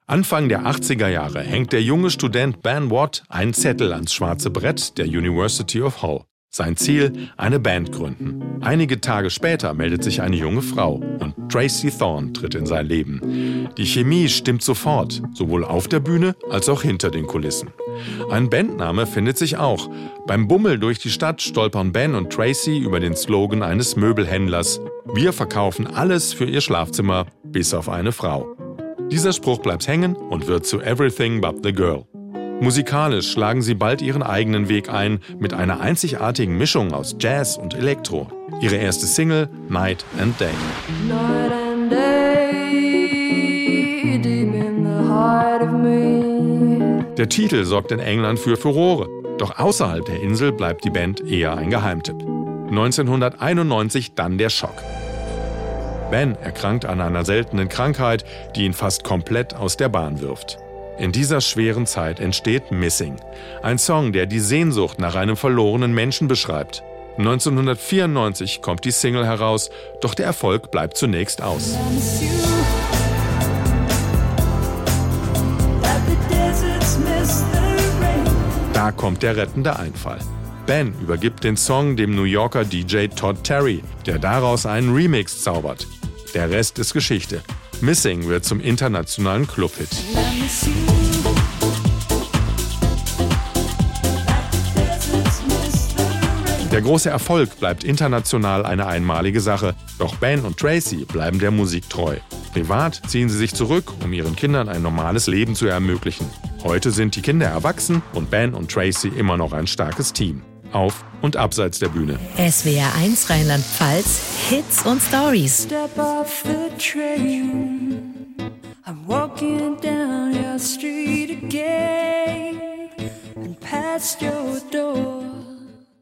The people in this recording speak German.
Anfang der 80er Jahre hängt der junge Student Ben Watt einen Zettel ans schwarze Brett der University of Hull. Sein Ziel: eine Band gründen. Einige Tage später meldet sich eine junge Frau und Tracy Thorn tritt in sein Leben. Die Chemie stimmt sofort, sowohl auf der Bühne als auch hinter den Kulissen. Ein Bandname findet sich auch. Beim Bummel durch die Stadt stolpern Ben und Tracy über den Slogan eines Möbelhändlers: Wir verkaufen alles für ihr Schlafzimmer, bis auf eine Frau. Dieser Spruch bleibt hängen und wird zu Everything But the Girl. Musikalisch schlagen sie bald ihren eigenen Weg ein, mit einer einzigartigen Mischung aus Jazz und Elektro. Ihre erste Single, Night and Day. Night and day, deep in the heart of me. Der Titel sorgt in England für Furore. Doch außerhalb der Insel bleibt die Band eher ein Geheimtipp. 1991 dann der Schock. Ben erkrankt an einer seltenen Krankheit, die ihn fast komplett aus der Bahn wirft. In dieser schweren Zeit entsteht Missing, ein Song, der die Sehnsucht nach einem verlorenen Menschen beschreibt. 1994 kommt die Single heraus, doch der Erfolg bleibt zunächst aus. Da kommt der rettende Einfall. Ben übergibt den Song dem New Yorker DJ Todd Terry, der daraus einen Remix zaubert. Der Rest ist Geschichte. Missing wird zum internationalen Clubhit. Der große Erfolg bleibt international eine einmalige Sache, doch Ben und Tracy bleiben der Musik treu. Privat ziehen sie sich zurück, um ihren Kindern ein normales Leben zu ermöglichen. Heute sind die Kinder erwachsen und Ben und Tracy immer noch ein starkes Team. Auf und abseits der Bühne. SWR 1 Rheinland-Pfalz, Hits und Stories. Step off the train. I'm walking down your street again and past your door.